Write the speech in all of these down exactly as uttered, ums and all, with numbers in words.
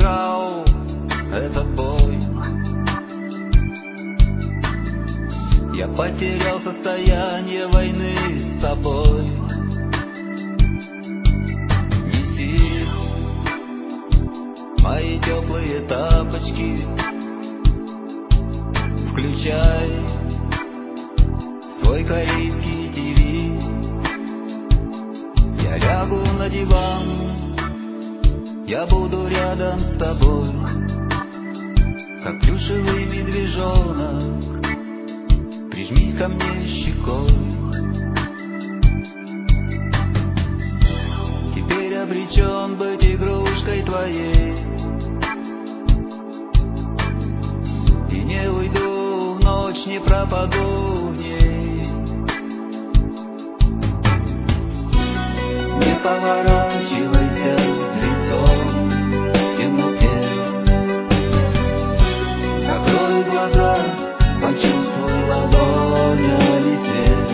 проиграл этот бой. Я потерял состояние войны с собой. Неси мои теплые тапочки, включай свой корейский ти ви. Я лягу на диван, я буду рядом с тобой, как плюшевый медвежонок. Прижмись ко мне щекой. Теперь обречен быть игрушкой твоей, и не уйду в ночь, не пропаду в ней. Не поворачивайся лицом в темноте, закрой глаза, почувствуй ладонями свет.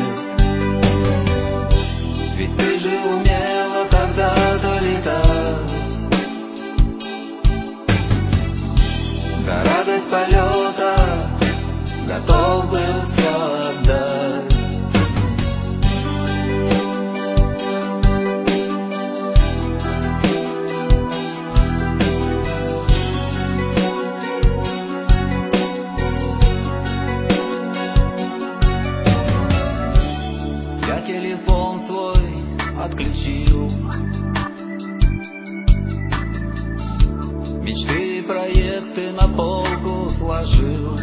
Ведь ты же умела когда-то летать. За радость полета готов был все отдать. Я телефон свой отключил, мечты и проекты на полку сложил.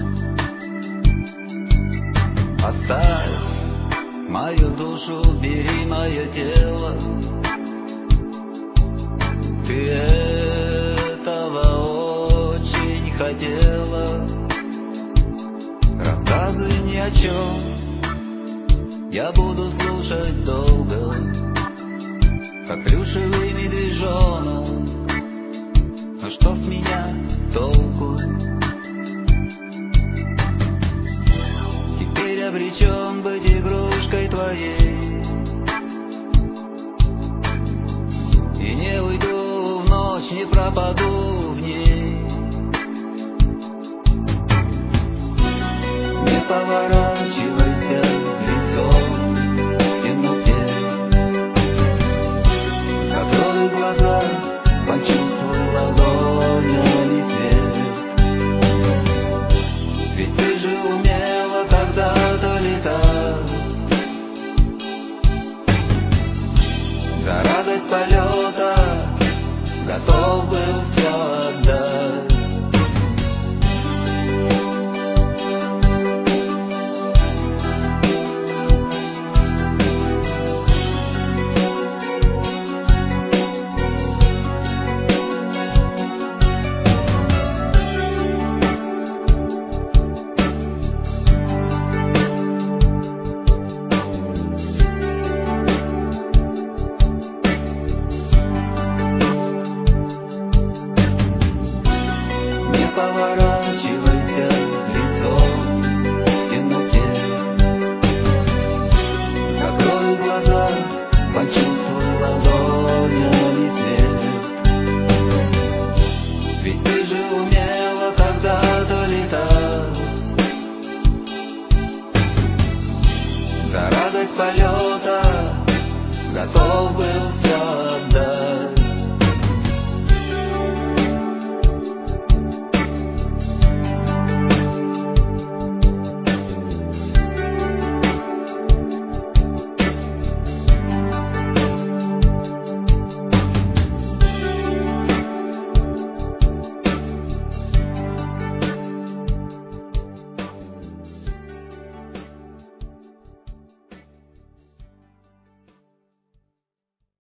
Оставь мою душу, бери мое тело. Ты этого очень хотела. Рассказы ни о чем, я буду слушать долго, как плюшевый медвежонок. Но что с меня толку? Теперь обречен быть игрушкой твоей, и не уйду в ночь, не пропаду в ней. Не поворачивайся лицом в темноте, закрой глаза, почувствуй ладонями свет. Ведь ты же умела когда-то летать. За радость полета готов был все отдать. Не поворачивайся